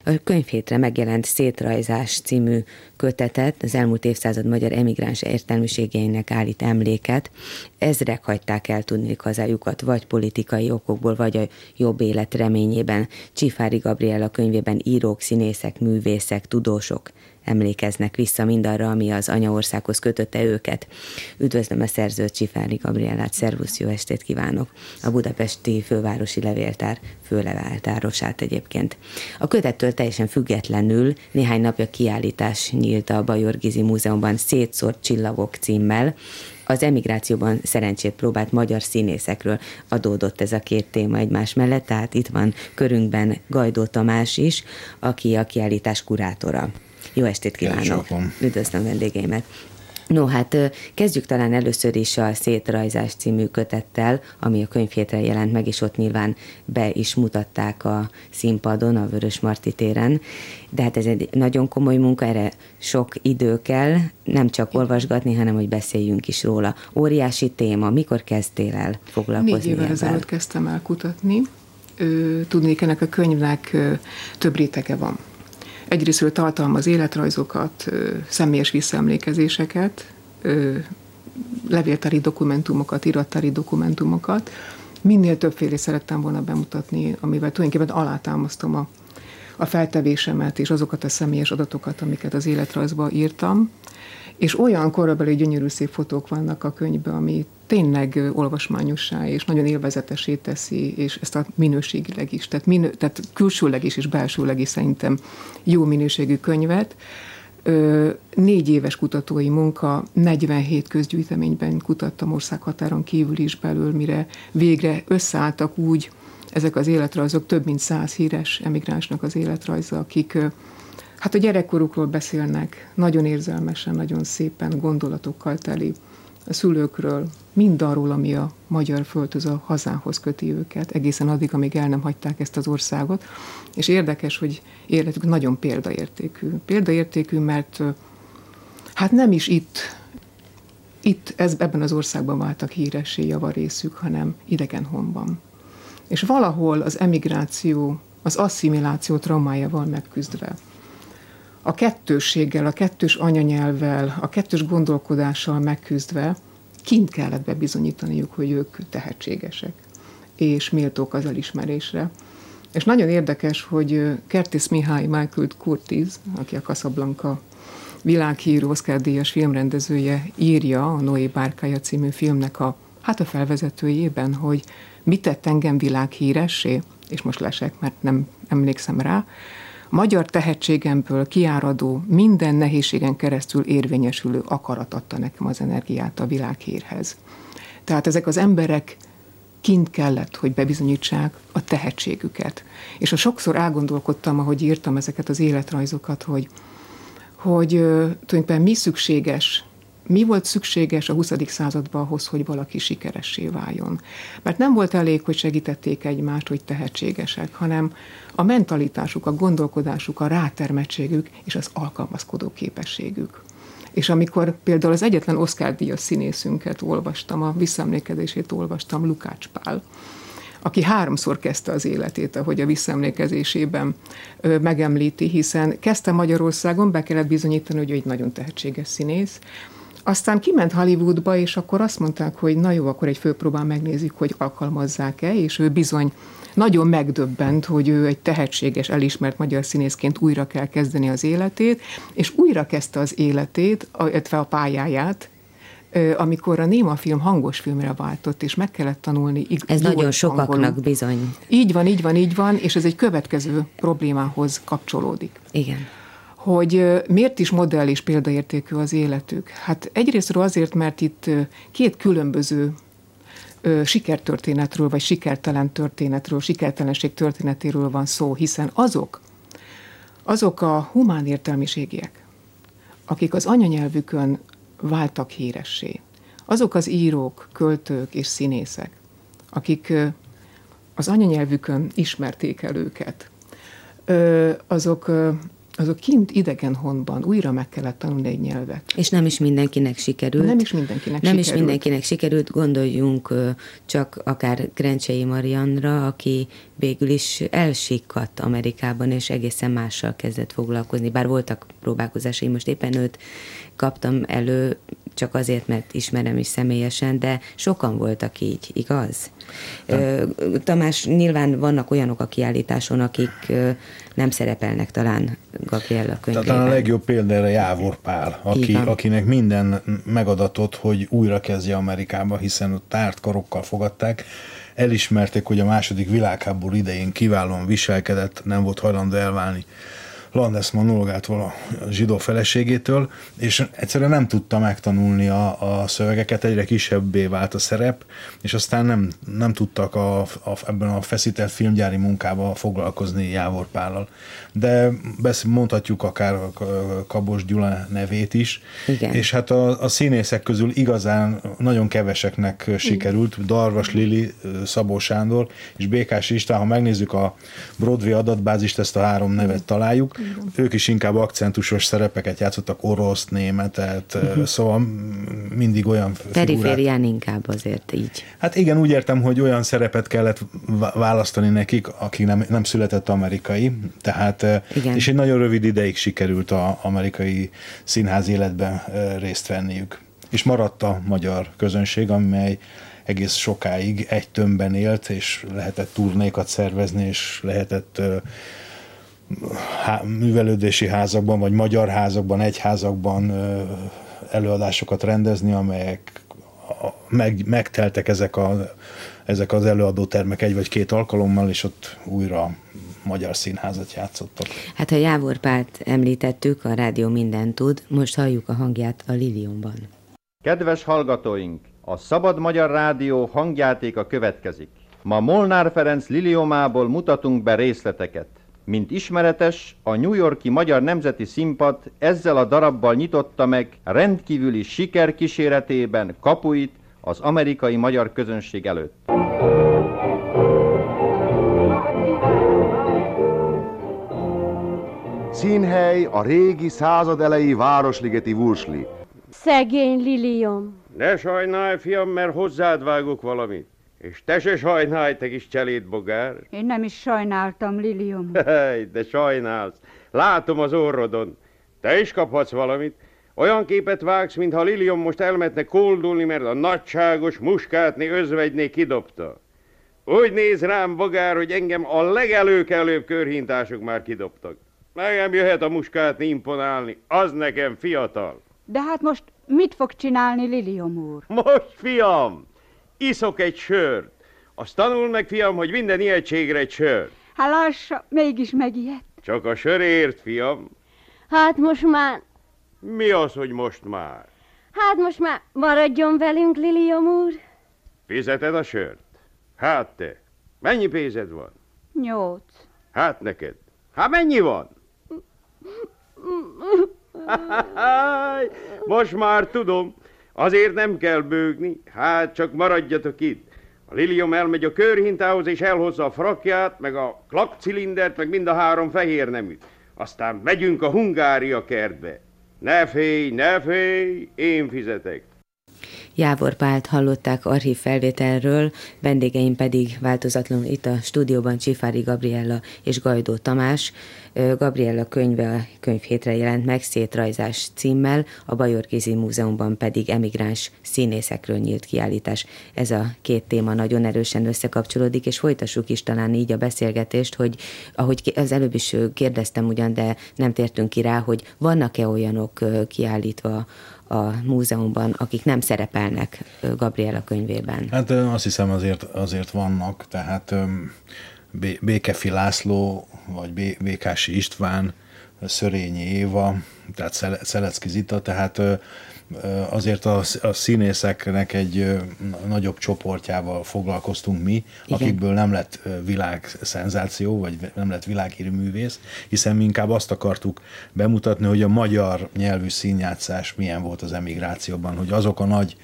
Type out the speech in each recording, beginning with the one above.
A könyvhétre megjelent Szétrajzás című kötetet az elmúlt évszázad magyar emigráns értelmiségeinek állít emléket. Ezrek hagyták el tudniillik hazájukat, vagy politikai okokból, vagy a jobb élet reményében. Csifáry Gabriella könyvében írók, színészek, művészek, tudósok emlékeznek vissza mindarra, ami az anyaországhoz kötötte őket. Üdvözlöm a szerzőt, Csifáry Gabriellát, szervusz, jó estét kívánok! A budapesti fővárosi levéltár főlevéltárosát egyébként. A kötettől teljesen függetlenül néhány napja kiállítás nyílt a Bajor Gizi Múzeumban Szétszórt csillagok címmel. Az emigrációban szerencsét próbált magyar színészekről adódott ez a két téma egymás mellett, tehát itt van körünkben Gajdó Tamás is, aki a kiállítás kurátora. Jó estét kívánok! Üdvözlöm vendégeimet! No, hát kezdjük talán először is a Szétrajzás című kötettel, ami a könyvhétre jelent meg, és ott nyilván be is mutatták a színpadon, a Vörösmarty téren. De hát ez egy nagyon komoly munka, erre sok idő kell, nem csak olvasgatni, hanem hogy beszéljünk is róla. Óriási téma, mikor kezdtél el foglalkozni 4 évvel ezelőtt kezdtem el kutatni. Tudnék, ennek a könyvnek több rétege van. Egyrésztről tartalmaz életrajzokat, személyes visszaemlékezéseket, levéltári dokumentumokat, irattári dokumentumokat. Minél többféle szerettem volna bemutatni, amivel tulajdonképpen alátámasztom a feltevésemet és azokat a személyes adatokat, amiket az életrajzba írtam. És olyan korabeli gyönyörű szép fotók vannak a könyvben, ami tényleg olvasmányossá és nagyon élvezetessé teszi, és ezt a minőségileg is, tehát külsőleg is és belsőleg is szerintem jó minőségű könyvet. 4 éves kutatói munka, 47 közgyűjteményben kutattam országhatáron kívül is belül, mire végre összeálltak úgy ezek az életrajzok, több mint 100 híres emigránsnak az életrajza, akik hát a gyerekkorukról beszélnek, nagyon érzelmesen, nagyon szépen, gondolatokkal teli, a szülőkről, mindarról, ami a magyar földhöz, a hazához köti őket, egészen addig, amíg el nem hagyták ezt az országot. És érdekes, hogy életük nagyon példaértékű. Példaértékű, mert hát nem is ebben az országban váltak híressé javarészük, hanem idegenhonban. És valahol az emigráció, az asszimiláció traumájával megküzdve, a kettősséggel, a kettős anyanyelvvel, a kettős gondolkodással megküzdve kint kellett bebizonyítaniuk, hogy ők tehetségesek, és méltók az elismerésre. És nagyon érdekes, hogy Curtis Mihály Michael Curtiz, aki a Casablanca világhírű Oscar-díjas filmrendezője, írja a Noé bárkája című filmnek a felvezetőjében, hogy mit tett engem világhíressé, és most lesek, mert nem emlékszem rá, magyar tehetségemből kiáradó, minden nehézségen keresztül érvényesülő akarat adta nekem az energiát a világhírhez. Tehát ezek az emberek kint kellett, hogy bebizonyítsák a tehetségüket. És sokszor elgondolkodtam, ahogy írtam ezeket az életrajzokat, hogy tulajdonképpen mi volt szükséges a 20. században ahhoz, hogy valaki sikeressé váljon. Mert nem volt elég, hogy segítették egymást, hogy tehetségesek, hanem a mentalitásuk, a gondolkodásuk, a rátermettségük és az alkalmazkodó képességük. És amikor például az egyetlen Oscar-díjas színészünket olvastam, a visszaemlékezését olvastam, Lukács Pál, aki 3-szor kezdte az életét, ahogy a visszaemlékezésében megemlíti, hiszen kezdte Magyarországon, be kellett bizonyítani, hogy egy nagyon tehetséges színész. Aztán kiment Hollywoodba, és akkor azt mondták, hogy na jó, akkor egy főpróbán megnézik, hogy alkalmazzák-e, és ő bizony nagyon megdöbbent, hogy ő egy tehetséges, elismert magyar színészként újra kell kezdeni az életét, és újra kezdte az életét, illetve a pályáját, amikor a néma film hangos filmre váltott, és meg kellett tanulni. Ez nagyon sokaknak bizony. Így van, és ez egy következő problémához kapcsolódik. Igen. Hogy miért is modell és példaértékű az életük? Hát egyrésztről azért, mert itt 2 különböző sikertörténetről, vagy sikertelen történetről, sikertelenség történetéről van szó, hiszen azok a humán értelmiségiek, akik az anyanyelvükön váltak híressé, azok az írók, költők és színészek, akik az anyanyelvükön ismerték el őket, azok azok kint idegen honban újra meg kellett tanulni egy nyelvet. És nem is mindenkinek sikerült. Nem is mindenkinek sikerült, gondoljunk csak akár Grencsei Marianra, aki végül is elsikkadt Amerikában, és egészen mással kezdett foglalkozni. Bár voltak próbálkozásai, most éppen őt kaptam elő, csak azért, mert ismerem is személyesen, de sokan voltak így, igaz? Tamás, nyilván vannak olyanok a kiállításon, akik nem szerepelnek talán Gabriella könyvében. Tehát a legjobb példa erre Jávor Pál, akinek minden megadatott, hogy újra kezdje Amerikába, hiszen ott tárt karokkal fogadták. Elismerték, hogy a második világháború idején kiválóan viselkedett, nem volt hajlandó elválni Landesman Olgától, a zsidó feleségétől, és egyszerűen nem tudta megtanulni a szövegeket, egyre kisebbé vált a szerep, és aztán nem tudtak ebben a feszített filmgyári munkában foglalkozni Jávor Pállal. De mondhatjuk akár Kabos Gyula nevét is. Igen. És hát a színészek közül igazán nagyon keveseknek sikerült, Darvas Lili, Szabó Sándor és Békás István, ha megnézzük a Broadway adatbázist, ezt a 3 nevet találjuk, ők is inkább akcentusos szerepeket játszottak, oroszt, németet, szóval mindig olyan periférián inkább azért így. Hát igen, úgy értem, hogy olyan szerepet kellett választani nekik, aki nem született amerikai, tehát és egy nagyon rövid ideig sikerült az amerikai színház életben részt venniük. És maradt a magyar közönség, amely egész sokáig egy tömbben élt, és lehetett turnékat szervezni, és lehetett művelődési házakban, vagy magyar házakban, egyházakban előadásokat rendezni, amelyek megteltek ezek az előadótermek 1 vagy 2 alkalommal, és ott újra magyar színházat játszottak. Hát ha Jávor Pált említettük, a rádió mindent tud, most halljuk a hangját a Liliomban. Kedves hallgatóink, a Szabad Magyar Rádió hangjátéka következik. Ma Molnár Ferenc Liliomából mutatunk be részleteket. Mint ismeretes, a New York-i Magyar Nemzeti Színpad ezzel a darabbal nyitotta meg rendkívüli siker kíséretében kapuit az amerikai magyar közönség előtt. Színhely a régi századelejé városligeti Wursli. Szegény Liliom. Ne sajnálj, fiam, mert hozzád vágok valamit. És te se sajnálj, te kis cselédbogár. Én nem is sajnáltam, Liliom. De sajnálsz. Látom az orrodon. Te is kaphatsz valamit. Olyan képet vágsz, mintha Liliom most elmetne koldulni, mert a nagyságos muskátné özvegyné kidobta. Úgy néz rám, bogár, hogy engem a legelőkelőbb körhintások már kidobtak. Megem jöhet a muskátni imponálni, az nekem fiatal. De hát most mit fog csinálni Liliom úr? Most, fiam, iszok egy sört. Azt tanuld meg, fiam, hogy minden ijegységre egy sör. Hát lassa, mégis megijedt. Csak a sörért, fiam. Hát most már... Mi az, hogy most már? Hát most már maradjon velünk, Liliom úr. Fizeted a sört? Hát te, mennyi pénzed van? 8. Hát neked. Hát mennyi van? Most már tudom, azért nem kell bőgni, hát csak maradjatok itt. A Liliom elmegy a körhintához, és elhozza a frakját, meg a klakcilindert, meg mind a 3 fehér neműt. Aztán megyünk a Hungária kertbe. Ne félj, én fizetek. Jávor Pált hallották archív felvételről, vendégeim pedig változatlanul itt a stúdióban Csifári Gabriella és Gajdó Tamás. Gabriella könyve a könyvhétre jelent meg Szétrajzás címmel, a Bajor Gizi Múzeumban pedig emigráns színészekről nyílt kiállítás. Ez a 2 téma nagyon erősen összekapcsolódik, és folytassuk is talán így a beszélgetést, hogy ahogy az előbb is kérdeztem ugyan, de nem tértünk ki rá, hogy vannak-e olyanok kiállítva a múzeumban, akik nem szerepelnek Gabriella könyvében? Hát azt hiszem azért vannak, tehát Békefi László, vagy Békási István, Szörényi Éva, tehát Szelecki Zita, tehát azért a színészeknek egy nagyobb csoportjával foglalkoztunk mi, igen, akikből nem lett világszenzáció, vagy nem lett világhírű művész, hiszen mi inkább azt akartuk bemutatni, hogy a magyar nyelvű színjátszás milyen volt az emigrációban, hogy azok a nagy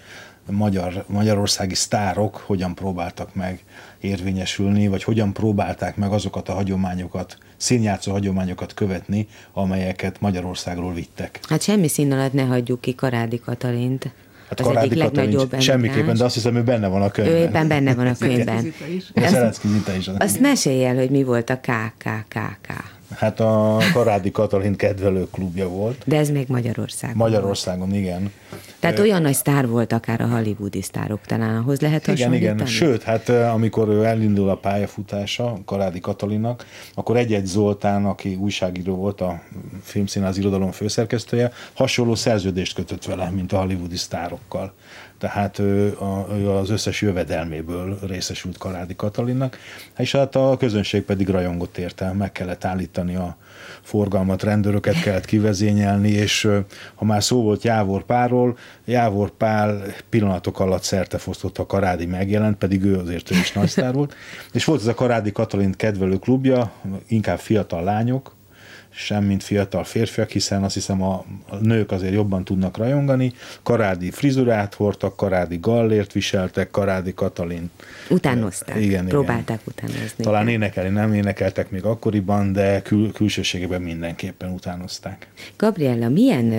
magyarországi sztárok hogyan próbáltak meg érvényesülni, vagy hogyan próbálták meg azokat a hagyományokat, színjátszó hagyományokat követni, amelyeket Magyarországról vittek. Hát semmi szín alatt ne hagyjuk ki Karádi Katalint. Hát Karádi Katalin semmiképpen, de azt hiszem, ő benne van a könyvben. Ő éppen benne van a könyvben. Zelenszky Zita is. Azt mesélj el, hogy mi volt a KKKK. Hát a Karádi Katalin kedvelő klubja volt. De ez még Magyarországon. Magyarországon, igen. Tehát olyan nagy sztár volt akár a hollywoodi sztárok, talán ahhoz lehet hasonlítani? Igen. Sőt, hát amikor ő elindul a pályafutása Karádi Katalinnak, akkor Egy-Egy Zoltán, aki újságíró volt, a Filmszínház irodalom főszerkesztője, hasonló szerződést kötött vele, mint a hollywoodi sztárokkal. Tehát ő az összes jövedelméből részesült Karádi Katalinnak, és hát a közönség pedig rajongott érte, meg kellett állítani a forgalmat, rendőröket kellett kivezényelni, és ha már szó volt Jávor Pálról, Jávor Pál pillanatok alatt szertefosztott, a Karádi megjelent, pedig ő azért is nagy sztár volt, és volt ez a Karádi Katalin kedvelő klubja, inkább fiatal lányok, sem mint fiatal férfiak, hiszen azt hiszem a nők azért jobban tudnak rajongani. Karádi frizurát hordtak, Karádi gallért viseltek, Karádi Katalin. Utánozták, próbálták utánozni. Talán énekelni nem énekeltek még akkoriban, de külsőségében mindenképpen utánozták. Gabriella, milyen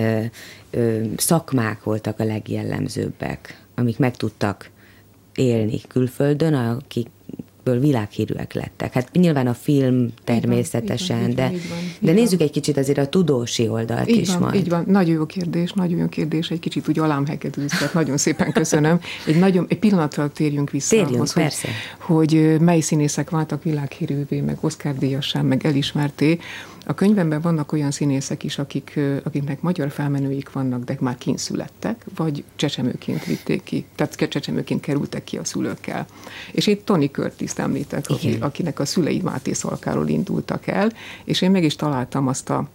szakmák voltak a legjellemzőbbek, amik meg tudtak élni külföldön, akikből világhírűek lettek? Hát nyilván a film természetesen, de nézzük egy kicsit azért a tudósi oldalt is majd. Így van, nagyon jó kérdés, egy kicsit úgy alámhegedűztek, nagyon szépen köszönöm. Egy pillanatra térjünk vissza ahhoz, hogy mely színészek váltak világhírűvé, meg Oscar-díjassá, meg elismerté. A könyvemben vannak olyan színészek is, akiknek magyar felmenőik vannak, de már kint születtek, vagy csecsemőként vitték ki, tehát csecsemőként kerültek ki a szülőkkel. És itt Tony Curtis-t említek, akinek a szülei Máté Szalkáról indultak el, és én meg is találtam azt a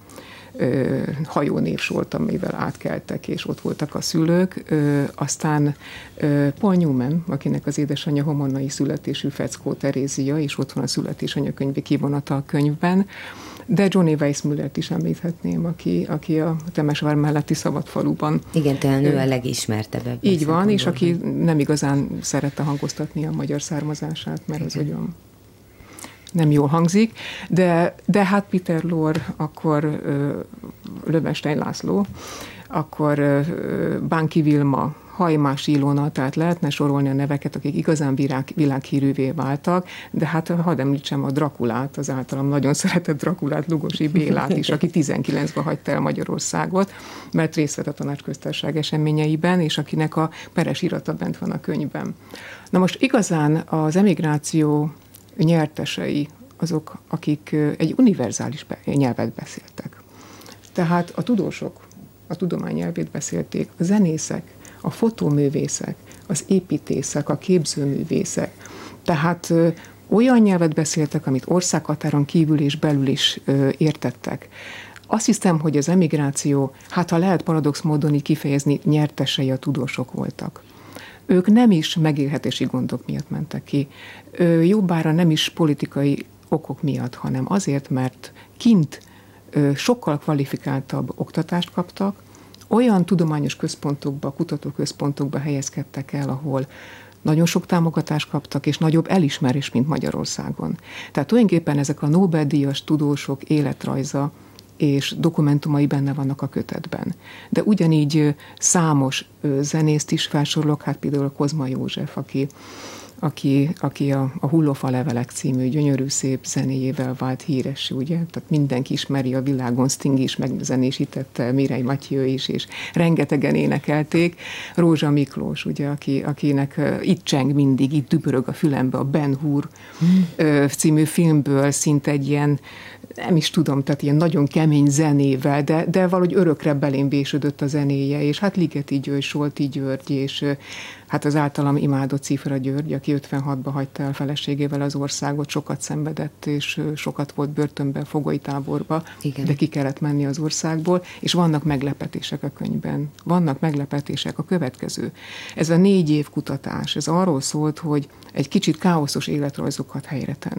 hajónévsort, amivel átkeltek, és ott voltak a szülők. Aztán Paul Newman, akinek az édesanyja homonnai születésű Feckó Terézia, és ott van a születésanyakönyvi kivonata a könyvben. De Johnny Weissmullert is említhetném, aki a Temesvár melletti Szabadfaluban. Igen, talán ő a legismertebb. Így van, és aki nem igazán szerette hangoztatni a magyar származását, mert az olyan nem jól hangzik, de hát Peter Lorre, akkor Löwenstein László, akkor Bánki Vilma, Hajmás Ilona, tehát lehetne sorolni a neveket, akik igazán világhírűvé váltak, de hát hadd említsem a Drakulát, az általam nagyon szeretett Drakulát, Lugosi Bélát is, aki 19-ben hagyta el Magyarországot, mert részt vett a Tanácsköztársaság eseményeiben, és akinek a peres irata bent van a könyvben. Na most igazán az emigráció nyertesei azok, akik egy univerzális nyelvet beszéltek. Tehát a tudósok a tudomány nyelvét beszélték, a zenészek, a fotóművészek, az építészek, a képzőművészek. Tehát olyan nyelvet beszéltek, amit országhatáron kívül és belül is értettek. Azt hiszem, hogy az emigráció, hát ha lehet paradox módon így kifejezni, nyertesei a tudósok voltak. Ők nem is megélhetési gondok miatt mentek ki, jobbára nem is politikai okok miatt, hanem azért, mert kint sokkal kvalifikáltabb oktatást kaptak, olyan tudományos központokba, kutatóközpontokba helyezkedtek el, ahol nagyon sok támogatást kaptak, és nagyobb elismerés, mint Magyarországon. Tehát tulajdonképpen ezek a Nobel-díjas tudósok életrajza és dokumentumai benne vannak a kötetben. De ugyanígy számos zenészt is felsorolok, hát például a Kozma József, aki a Hullófa levelek című gyönyörű szép zenéjével vált híres, ugye? Tehát mindenki ismeri a világon, Sting is megzenésítette, Mireille Mathieu is, és rengetegen énekelték. Rózsa Miklós, ugye, akinek itt cseng mindig, itt dübörög a fülembe a Ben Hur című filmből, szinte egy ilyen, nem is tudom, tehát ilyen nagyon kemény zenével, de valahogy örökre belém vésődött a zenéje, és hát Ligeti György, Solti György, és hát az általam imádott Cifra György, aki 56-ba hagyta el feleségével az országot, sokat szenvedett, és sokat volt börtönben, fogoly táborba, de ki kellett menni az országból, és vannak meglepetések a könyvben. Vannak meglepetések a következő. Ez a 4 év kutatás, ez arról szólt, hogy egy kicsit káoszos életrajzokat helyre tenni.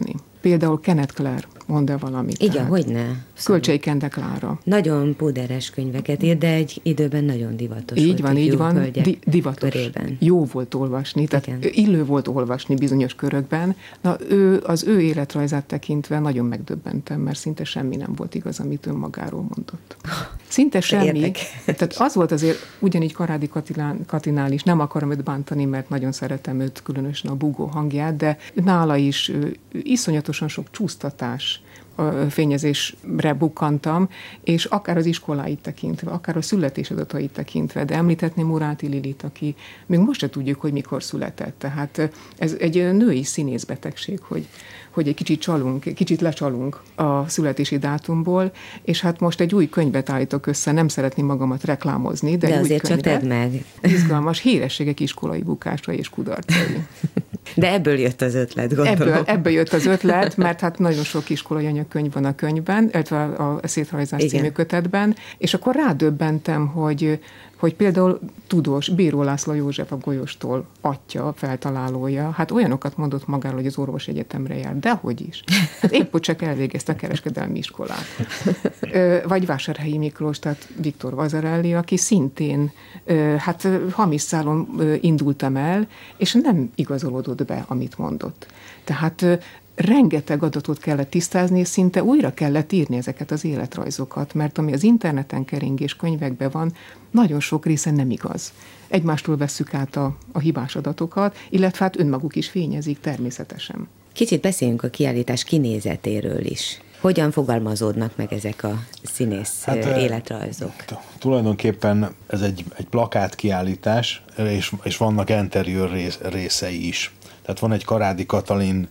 Például Kenneth Clare, mond el valamit. Igen, hogyne. Kölcsei Kende Klára. Nagyon puderes könyveket ír, de egy időben nagyon divatos így volt. Így van, divatos. Körében. Jó volt olvasni, tehát illő volt olvasni bizonyos körökben. Na, az ő életrajzát tekintve nagyon megdöbbentem, mert szinte semmi nem volt igaz, amit ön magáról mondott. Szinte semmi. Tehát az volt azért ugyanígy Karádi Katinál is, nem akarom őt bántani, mert nagyon szeretem őt, különösen a búgó hangját, de nála is iszonyatosan sok csúsztatás, fényezésre bukkantam, és akár az iskoláit tekintve, akár a születésadatait tekintve, de említhetném Muráti Lilit, aki még most se tudjuk, hogy mikor született. Tehát ez egy női színészbetegség, hogy egy kicsit lecsalunk a születési dátumból, és hát most egy új könyvet állítok össze, nem szeretném magamat reklámozni, de egy azért új könyvet, csak tedd meg. Izgalmas hírességek iskolai bukásai és kudarcai. De ebből jött az ötlet, gondolom. Ebből jött az ötlet, mert hát nagyon sok iskolai anyagkönyv van a könyvben, illetve a Szétrajzás című kötetben, és akkor rádöbbentem, hogy például tudós Bíró László József, a Golyóstól atya, feltalálója, hát olyanokat mondott magáról, hogy az orvosegyetemre jár, dehogy is. Hát épp csak elvégezte a kereskedelmi iskolát. Vagy Vásárhelyi Miklós, tehát Viktor Vazarelli, aki szintén hát hamis szálon indultam el, és nem igazolódott be, amit mondott. Tehát rengeteg adatot kellett tisztázni, és szinte újra kellett írni ezeket az életrajzokat, mert ami az interneten kering és könyvekben van, nagyon sok része nem igaz. Egymástól vesszük át a hibás adatokat, illetve hát önmaguk is fényezik természetesen. Kicsit beszéljünk a kiállítás kinézetéről is. Hogyan fogalmazódnak meg ezek a színész életrajzok? Tulajdonképpen ez egy plakát kiállítás, és vannak interiőr részei is. Tehát van egy Karádi Katalin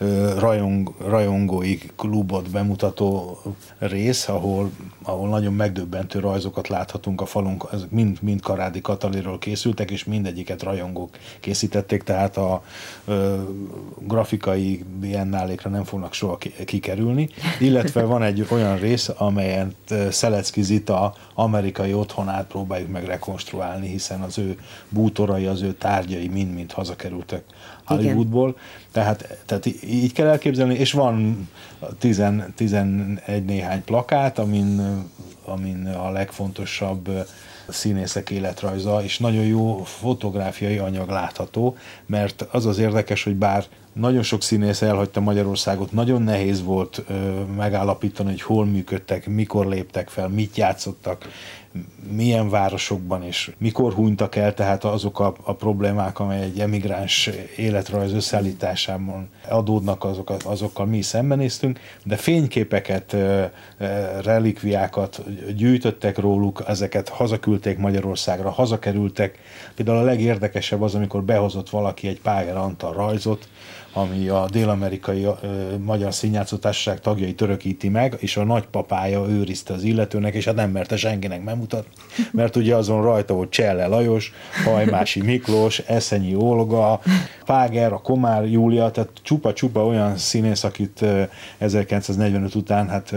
rajongói klubot bemutató rész, ahol nagyon megdöbbentő rajzokat láthatunk a falunk, ezek mind Karádi Katalinról készültek, és mindegyiket rajongók készítették, tehát a grafikai biennálékra nem fognak soha kikerülni. Illetve van egy olyan rész, amelyet Szelecki Zita amerikai otthonát próbáljuk meg rekonstruálni, hiszen az ő bútorai, az ő tárgyai mind hazakerültek Hollywoodból. Tehát így kell elképzelni, és van 11 néhány plakát, amin a legfontosabb színészek életrajza, és nagyon jó fotográfiai anyag látható, mert az érdekes, hogy bár nagyon sok színész elhagyta Magyarországot, nagyon nehéz volt megállapítani, hogy hol működtek, mikor léptek fel, mit játszottak, milyen városokban, és mikor hunytak el, tehát azok a problémák, amely egy emigráns életrajz összeállításában adódnak, azokkal mi szembenéztünk, de fényképeket, relikviákat gyűjtöttek róluk, ezeket hazaküldték Magyarországra, hazakerültek. Például a legérdekesebb az, amikor behozott valaki egy Páger Antal rajzot, ami a Dél-Amerikai Magyar Színjátszó Társaság tagjait örökíti meg, és a nagypapája őrizte az illetőnek, és hát nem merte senkinek megmutatni, mert ugye azon rajta volt Cselle Lajos, Hajmási Miklós, Eszenyi Olga, Páger, a Komár Júlia, tehát csupa-csupa olyan színész, akit 1945 után hát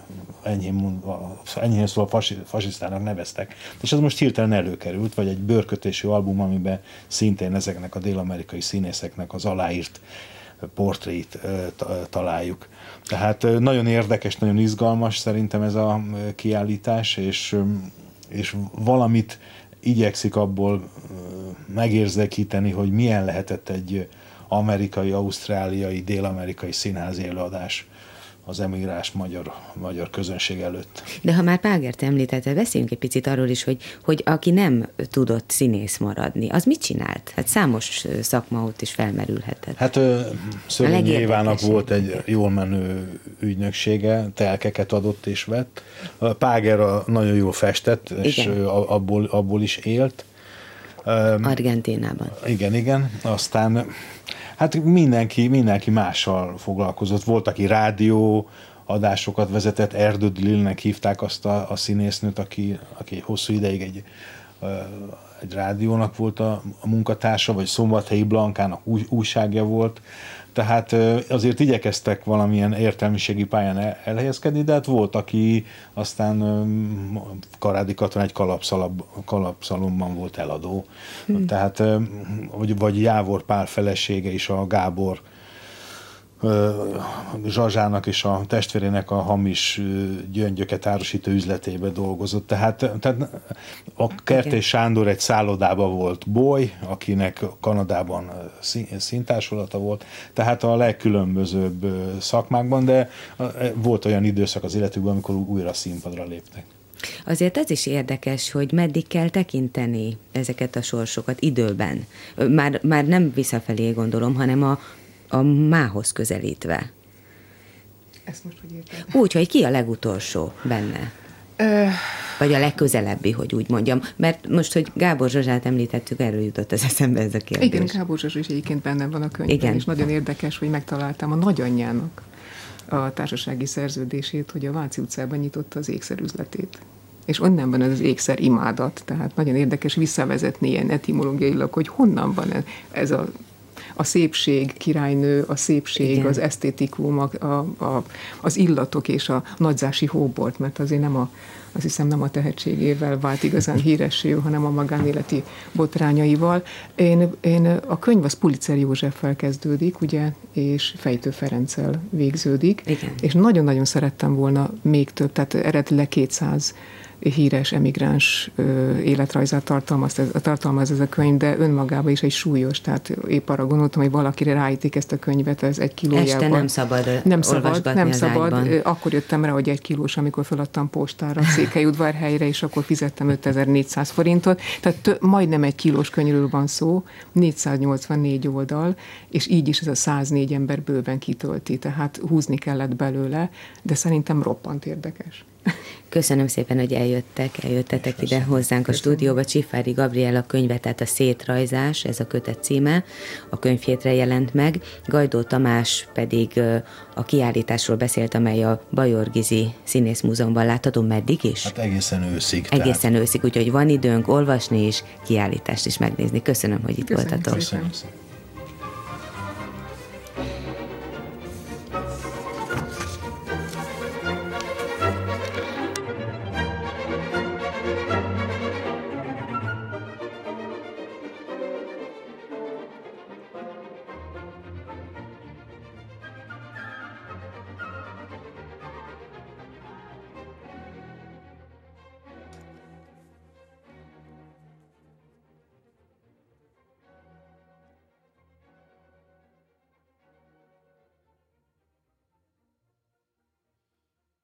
enyhén szóval fasisztának neveztek. És az most hirtelen előkerült, vagy egy bőrkötésű album, amiben szintén ezeknek a dél-amerikai színészeknek az aláírt portréit találjuk. Tehát nagyon érdekes, nagyon izgalmas szerintem ez a kiállítás, és valamit igyekszik abból megérzekíteni, hogy milyen lehetett egy amerikai, ausztráliai, dél-amerikai színházi előadás az emigráns magyar közönség előtt. De ha már Págert említette, beszéljünk egy picit arról is, hogy aki nem tudott színész maradni, az mit csinált? Hát számos szakma ott is felmerülhetett. Hát Szörényi Évának volt egy jól menő ügynöksége, telkeket adott és vett. Páger nagyon jól festett, és abból is élt. Argentínában. Igen. Aztán hát mindenki mással foglalkozott. Volt, aki rádió adásokat vezetett, Erdőd Lilnek hívták azt a színésznőt, aki hosszú ideig egy rádiónak volt a munkatársa, vagy Szombathelyi Blankának újságja volt. Tehát azért igyekeztek valamilyen értelmiségi pályán elhelyezkedni, de hát volt, aki aztán Karádi Katon egy kalapszalomban volt eladó. Tehát, vagy Jávor Pál felesége is, a Gábor Zsazsának és a testvérének a hamis gyöngyöket árusító üzletébe dolgozott. Tehát a Kertész Sándor egy szállodában volt boly, akinek Kanadában színtársulata volt, tehát a legkülönbözőbb szakmákban, de volt olyan időszak az életükben, amikor újra színpadra léptek. Azért ez is érdekes, hogy meddig kell tekinteni ezeket a sorsokat időben. Már nem visszafelé gondolom, hanem a mához közelítve. Ezt most hogy érted? Úgy, hogy ki a legutolsó benne? Vagy a legközelebbi, hogy úgy mondjam. Mert most, hogy Gábor Zsazsát említettük, erről jutott az eszembe ez a kérdés. Igen, Gábor Zsazsa is egyébként benne van a könyvben, igen. És nagyon érdekes, hogy megtaláltam a nagyanyjának a társasági szerződését, hogy a Váci utcában nyitotta az ékszerüzletét. És onnan van ez az ékszer imádat, tehát nagyon érdekes visszavezetni ilyen etimológiailag, hogy honnan van ez a szépség királynő, a szépség, igen. Az esztétikum, az illatok és a nagyzási hóbort, mert azért azt hiszem nem a tehetségével vált igazán híressé, hanem a magánéleti botrányaival. A könyv az Pulitzer Józseffel kezdődik, ugye, és Fejtő Ferenccel végződik, igen. És nagyon-nagyon szerettem volna még több, tehát eredetileg 200 híres emigráns életrajzát tartalmaz ez a könyv, de önmagában is egy súlyos, tehát épp arra gondoltam, hogy valakire ráítik ezt a könyvet, ez 1 kilójával. Este nem szabad nem szabad. Akkor jöttem rá, hogy 1 kilós, amikor feladtam postára Székelyudvarhelyre, és akkor fizettem 5400 forintot, tehát majdnem 1 kilós könyvről van szó, 484 oldal, és így is ez a 104 ember bőven kitölti, tehát húzni kellett belőle, de szerintem roppant érdekes. Köszönöm szépen, hogy eljöttetek ide hozzánk a stúdióba. Csiffáry Gabriella könyve, tehát a Szétrajzás, ez a kötet címe, a Könyvhétre jelent meg. Gajdó Tamás pedig a kiállításról beszélt, amely a Bajor Gizi Színészmúzeumban látható. Meddig is? Hát egészen őszig. Egészen őszig, úgyhogy van időnk olvasni és kiállítást is megnézni. Köszönöm, hogy itt voltatok. Köszönöm.